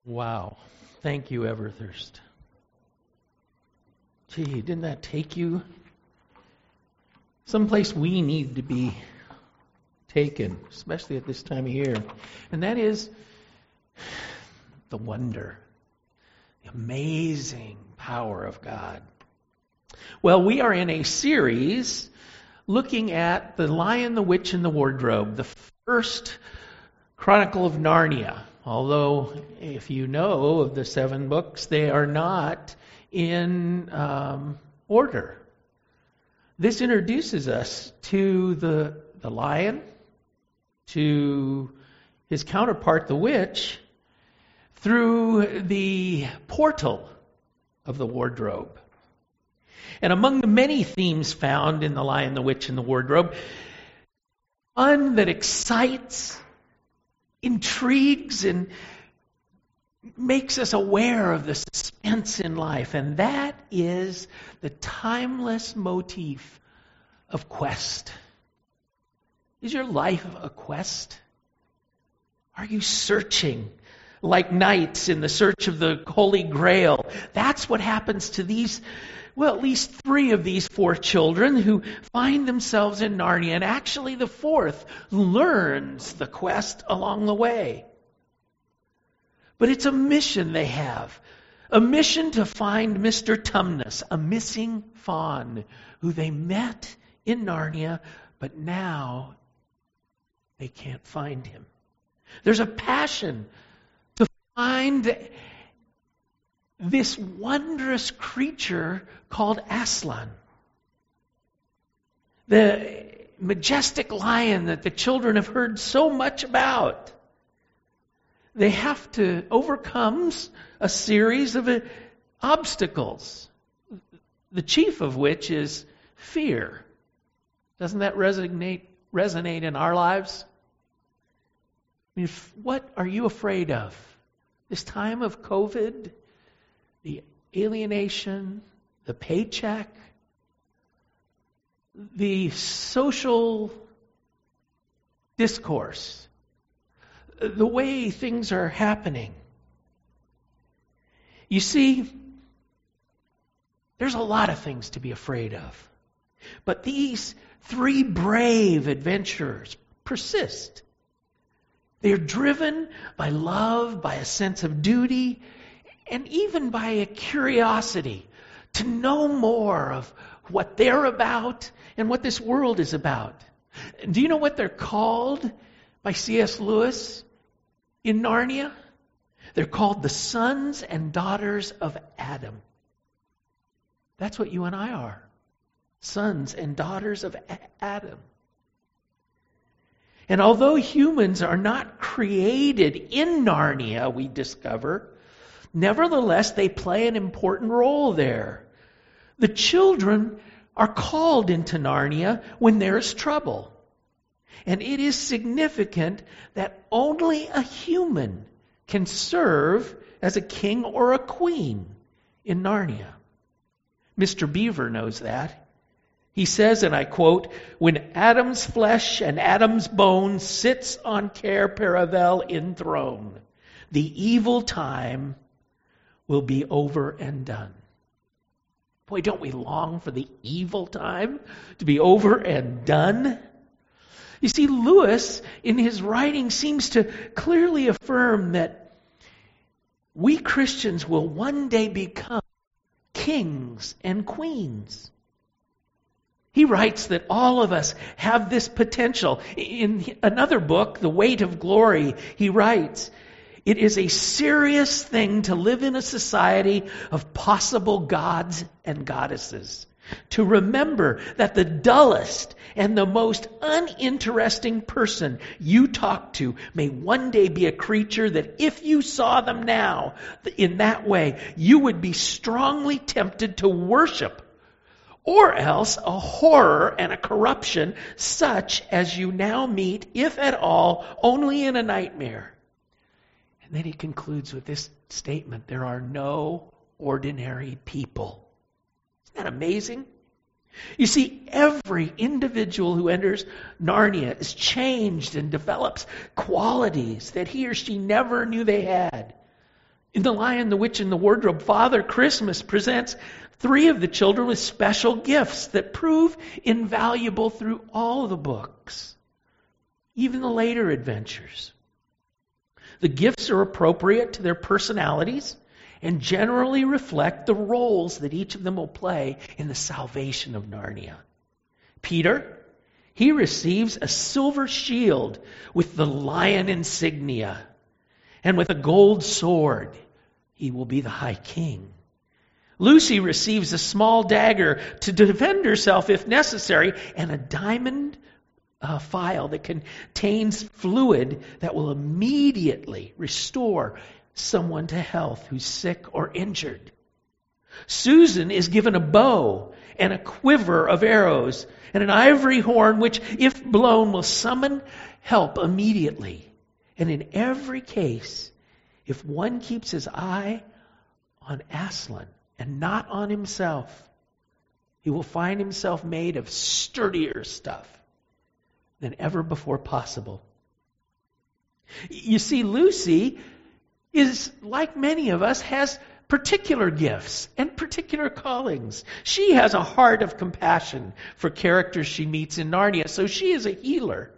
Wow. Thank you, Everthirst. Gee, didn't that take you someplace we need to be taken, especially at this time of year? And that is the wonder, the amazing power of God. Well, we are in a series looking at The Lion, the Witch, and the Wardrobe, the first Chronicle of Narnia. Although, if you know of the 7 books, they are not in order. This introduces us to the lion, to his counterpart, the witch, through the portal of the wardrobe. And among the many themes found in The Lion, the Witch, and the Wardrobe, one that excites, intrigues, and makes us aware of the suspense in life, and that is the timeless motif of quest. Is your life a quest? Are you searching like knights in the search of the Holy Grail? That's what happens to these, well, at least 3 of these 4 children who find themselves in Narnia, and actually the 4th learns the quest along the way. But it's a mission they have, a mission to find Mr. Tumnus, a missing fawn who they met in Narnia, but now they can't find him. There's a passion to find this wondrous creature called Aslan, the majestic lion that the children have heard so much about. They have to overcome a series of obstacles, the chief of which is fear. Doesn't that resonate in our lives? I mean, what are you afraid of? This time of COVID, the alienation, the paycheck, the social discourse, the way things are happening. You see, there's a lot of things to be afraid of. But these 3 brave adventurers persist. They're driven by love, by a sense of duty, and even by a curiosity to know more of what they're about and what this world is about. Do you know what they're called by C.S. Lewis in Narnia? They're called the sons and daughters of Adam. That's what you and I are. Sons and daughters of Adam. And although humans are not created in Narnia, we discover, nevertheless they play an important role there. The children are called into Narnia when there is trouble. And it is significant that only a human can serve as a king or a queen in Narnia. Mr. Beaver knows that. He says, and I quote, "When Adam's flesh and Adam's bone sits on Cair Paravel enthroned, the evil time will be over and done." Boy, don't we long for the evil time to be over and done? You see, Lewis, in his writing, seems to clearly affirm that we Christians will one day become kings and queens. He writes that all of us have this potential. In another book, The Weight of Glory, he writes, "It is a serious thing to live in a society of possible gods and goddesses. To remember that the dullest and the most uninteresting person you talk to may one day be a creature that if you saw them now in that way, you would be strongly tempted to worship, or else a horror and a corruption such as you now meet, if at all, only in a nightmare." And then he concludes with this statement, "There are no ordinary people." Isn't that amazing? You see, every individual who enters Narnia is changed and develops qualities that he or she never knew they had. In The Lion, the Witch, and the Wardrobe, Father Christmas presents 3 of the children with special gifts that prove invaluable through all the books, even the later adventures. The gifts are appropriate to their personalities and generally reflect the roles that each of them will play in the salvation of Narnia. Peter, he receives a silver shield with the lion insignia, and with a gold sword, he will be the High King. Lucy receives a small dagger to defend herself if necessary, and a diamond phial that contains fluid that will immediately restore someone to health who's sick or injured. Susan is given a bow and a quiver of arrows and an ivory horn which, if blown, will summon help immediately. And in every case, if one keeps his eye on Aslan and not on himself, he will find himself made of sturdier stuff than ever before possible. You see, Lucy is, like many of us, has particular gifts and particular callings. She has a heart of compassion for characters she meets in Narnia, so she is a healer.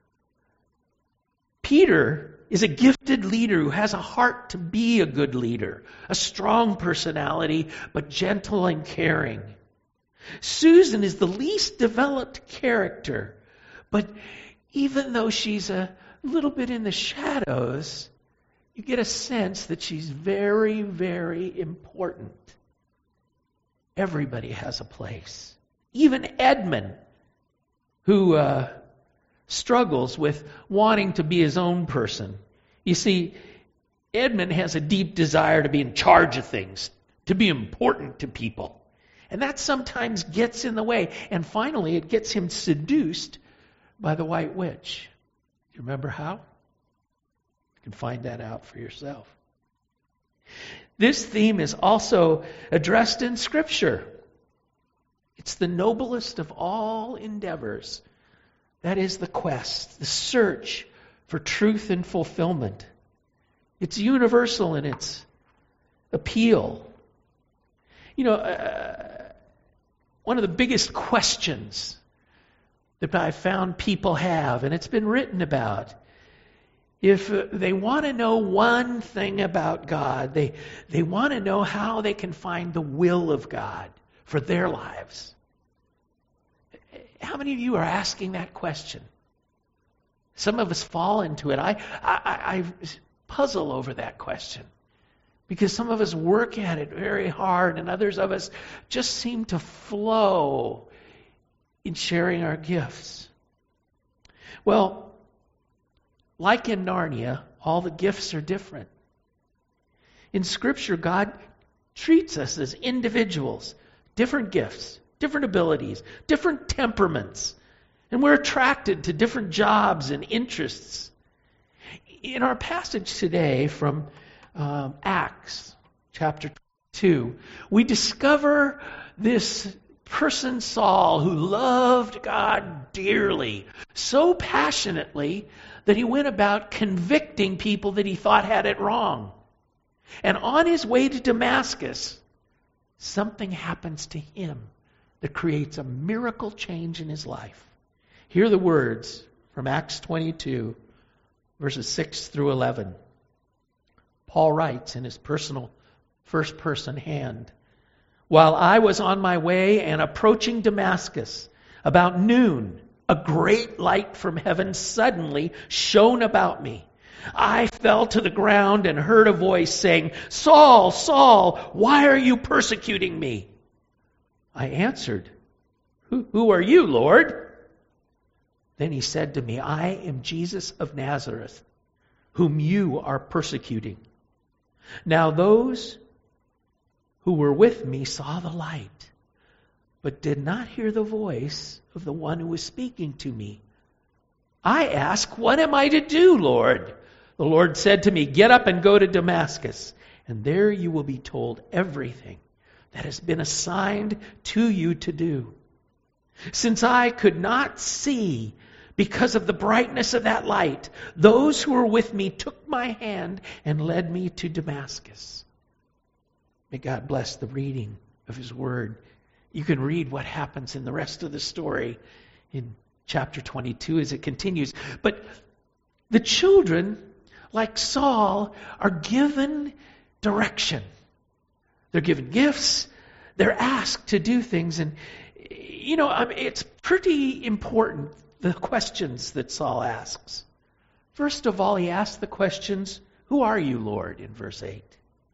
Peter is a gifted leader who has a heart to be a good leader, a strong personality, but gentle and caring. Susan is the least developed character, but even though she's a little bit in the shadows, you get a sense that she's very, very important. Everybody has a place. Even Edmund, who struggles with wanting to be his own person. You see, Edmund has a deep desire to be in charge of things, to be important to people. And that sometimes gets in the way. And finally, it gets him seduced by the White Witch. You remember how? You can find that out for yourself. This theme is also addressed in Scripture. It's the noblest of all endeavors. That is the quest, the search for truth and fulfillment. It's universal in its appeal. You know, one of the biggest questions that I've found people have, and it's been written about, if they want to know one thing about God, they want to know how they can find the will of God for their lives. How many of you are asking that question? Some of us fall into it. I puzzle over that question because some of us work at it very hard and others of us just seem to flow in sharing our gifts. Well, like in Narnia, all the gifts are different. In Scripture, God treats us as individuals, different gifts, different abilities, different temperaments, and we're attracted to different jobs and interests. In our passage today from Acts chapter 2, we discover this person Saul who loved God dearly, so passionately that he went about convicting people that he thought had it wrong. And on his way to Damascus, something happens to him that creates a miracle change in his life. Hear the words from Acts 22, verses 6 through 11. Paul writes in his personal first-person hand, "While I was on my way and approaching Damascus, about noon, a great light from heaven suddenly shone about me. I fell to the ground and heard a voice saying, 'Saul, Saul, why are you persecuting me?' I answered, 'Who are you, Lord?' Then he said to me, 'I am Jesus of Nazareth, whom you are persecuting.' Now those who were with me saw the light, but did not hear the voice of the one who was speaking to me. I asked, 'What am I to do, Lord?' The Lord said to me, 'Get up and go to Damascus, and there you will be told everything that has been assigned to you to do.' Since I could not see Because of the brightness of that light, those who were with me took my hand and led me to Damascus. May God bless the reading of His Word. You can read what happens in the rest of the story in chapter 22 as it continues. But the children, like Saul, are given direction. They're given gifts. They're asked to do things. And, it's pretty important, the questions that Saul asks. First of all, he asks the questions, "Who are you, Lord?" in verse 8.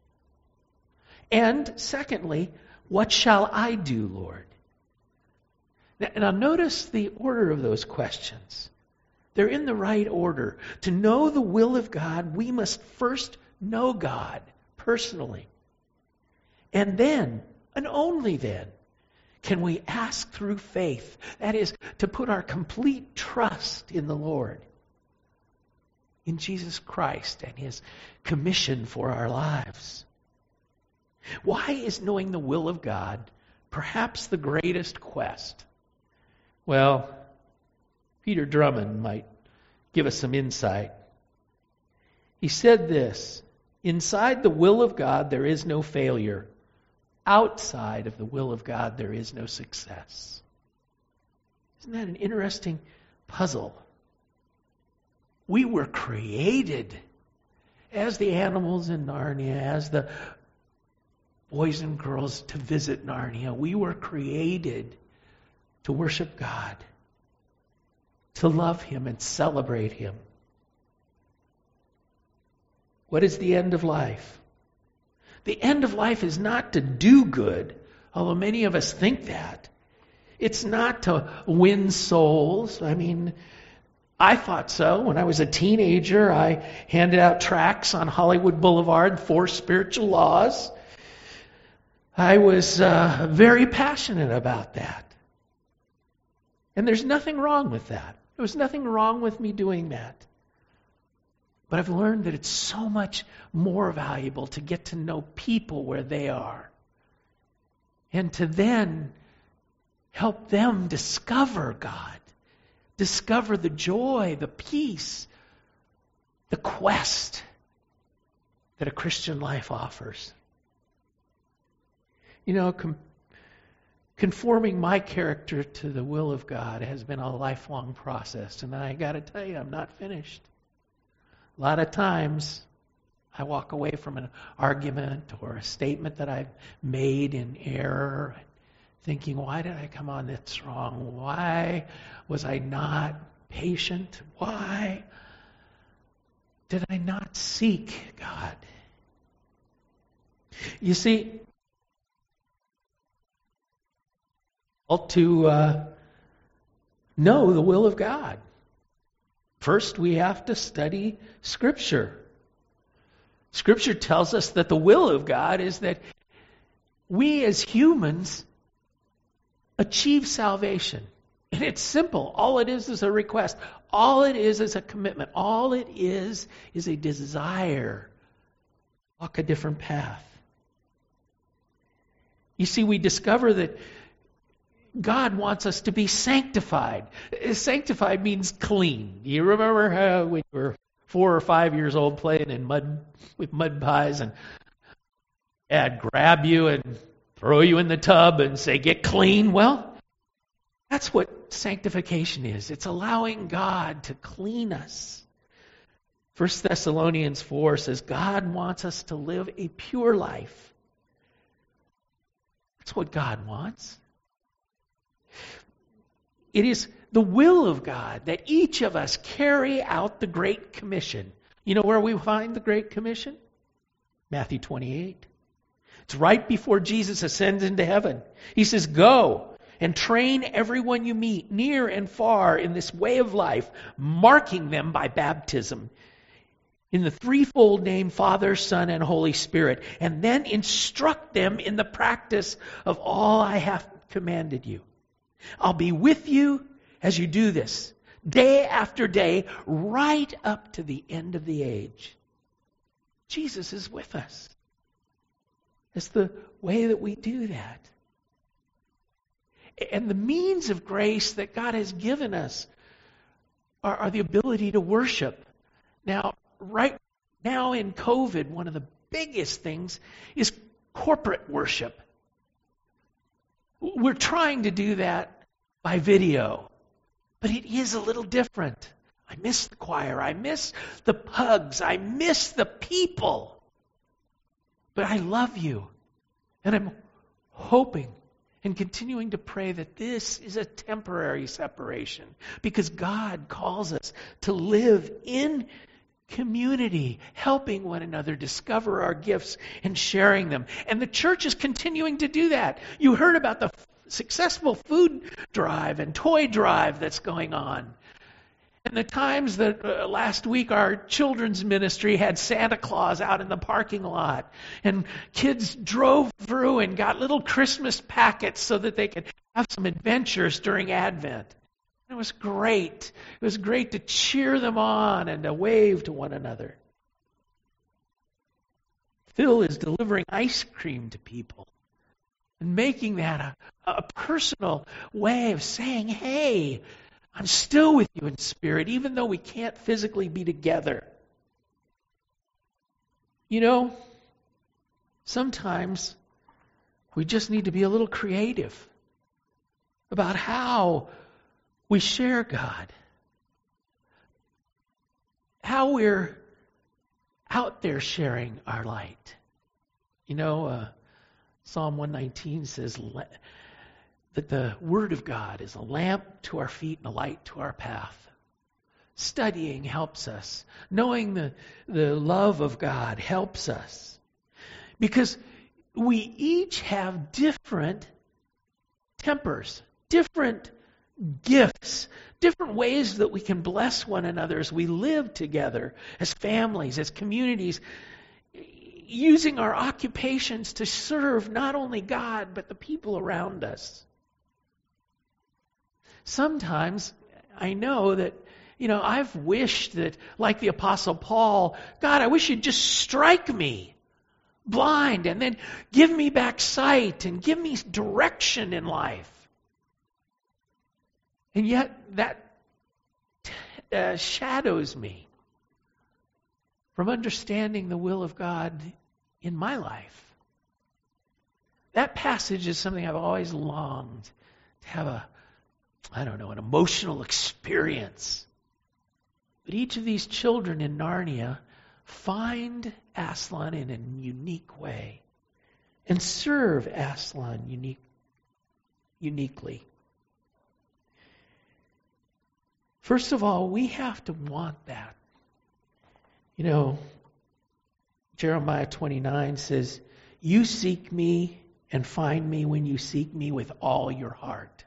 And secondly, "What shall I do, Lord?" Now notice the order of those questions. They're in the right order. To know the will of God, we must first know God personally. And then, and only then, can we ask through faith. That is, to put our complete trust in the Lord, in Jesus Christ and His commission for our lives. Why is knowing the will of God perhaps the greatest quest? Well, Peter Drummond might give us some insight. He said this: inside the will of God there is no failure. Outside of the will of God there is no success. Isn't that an interesting puzzle? We were created as the animals in Narnia, as the boys and girls to visit Narnia. We were created to worship God, to love Him and celebrate Him. What is the end of life? The end of life is not to do good, although many of us think that. It's not to win souls. I thought so. When I was a teenager, I handed out tracts on Hollywood Boulevard, 4 spiritual laws. I was very passionate about that. And there's nothing wrong with that. There was nothing wrong with me doing that. But I've learned that it's so much more valuable to get to know people where they are. And to then help them discover God. Discover the joy, the peace, the quest that a Christian life offers. Conforming my character to the will of God has been a lifelong process. And I got to tell you, I'm not finished. A lot of times, I walk away from an argument or a statement that I've made in error, thinking, why did I come on this wrong? Why was I not patient? Why did I not seek God? You see, to know the will of God, first we have to study Scripture. Scripture tells us that the will of God is that we as humans achieve salvation. And it's simple. All it is a request. All it is a commitment. All it is a desire to walk a different path. You see, we discover that God wants us to be sanctified. Sanctified means clean. You remember how when you were 4 or 5 years old playing in mud with mud pies and Dad grab you and throw you in the tub and say, "Get clean"? Well, that's what sanctification is. It's allowing God to clean us. 1 Thessalonians 4 says God wants us to live a pure life. That's what God wants. It is the will of God that each of us carry out the Great Commission. You know where we find the Great Commission? Matthew 28. It's right before Jesus ascends into heaven. He says, "Go and train everyone you meet, near and far, in this way of life, marking them by baptism in the threefold name, Father, Son, and Holy Spirit, and then instruct them in the practice of all I have commanded you. I'll be with you as you do this, day after day, right up to the end of the age." Jesus is with us. It's the way that we do that. And the means of grace that God has given us are the ability to worship. Now, right now in COVID, one of the biggest things is corporate worship. We're trying to do that by video, but it is a little different. I miss the choir. I miss the hugs. I miss the people. But I love you. And I'm hoping and continuing to pray that this is a temporary separation, because God calls us to live in community, helping one another discover our gifts and sharing them. And the church is continuing to do that. You heard about the successful food drive and toy drive that's going on. And the times that last week our children's ministry had Santa Claus out in the parking lot, and kids drove through and got little Christmas packets so that they could have some adventures during Advent. It was great. It was great to cheer them on and to wave to one another. Phil is delivering ice cream to people and making that a personal way of saying, hey, I'm still with you in spirit, even though we can't physically be together. You know, sometimes we just need to be a little creative about how we share God, how we're out there sharing our light. You know, Psalm 119 says that the Word of God is a lamp to our feet and a light to our path. Studying helps us. Knowing the love of God helps us. Because we each have different tempers, different gifts, different ways that we can bless one another as we live together, as families, as communities, using our occupations to serve not only God, but the people around us. Sometimes I know that, I've wished that, like the Apostle Paul, God, I wish you'd just strike me blind and then give me back sight and give me direction in life. And yet that shadows me from understanding the will of God in my life. That passage is something I've always longed to have an emotional experience. But each of these children in Narnia find Aslan in a unique way and serve Aslan uniquely. First of all, we have to want that. Jeremiah 29 says, "You seek me and find me when you seek me with all your heart."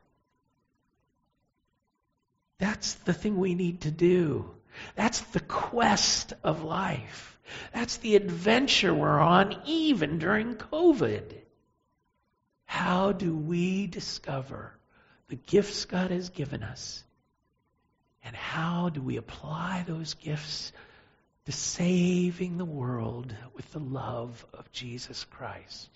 That's the thing we need to do. That's the quest of life. That's the adventure we're on even during COVID. How do we discover the gifts God has given us? And how do we apply those gifts to saving the world with the love of Jesus Christ?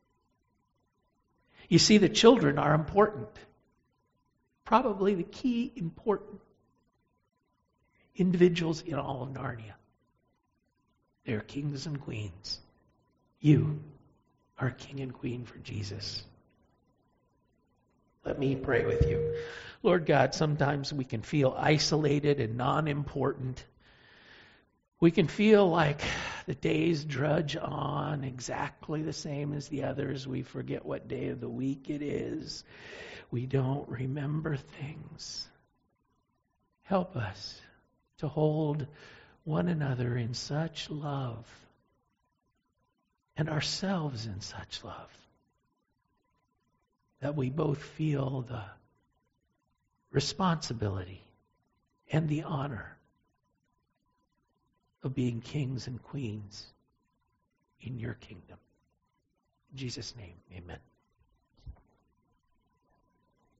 You see, the children are important. Probably the key important individuals in all of Narnia. They're kings and queens. You are king and queen for Jesus. Let me pray with you. Lord God, sometimes we can feel isolated and non-important. We can feel like the days drudge on exactly the same as the others. We forget what day of the week it is. We don't remember things. Help us to hold one another in such love and ourselves in such love that we both feel the responsibility and the honor of being kings and queens in your kingdom. In Jesus' name, amen.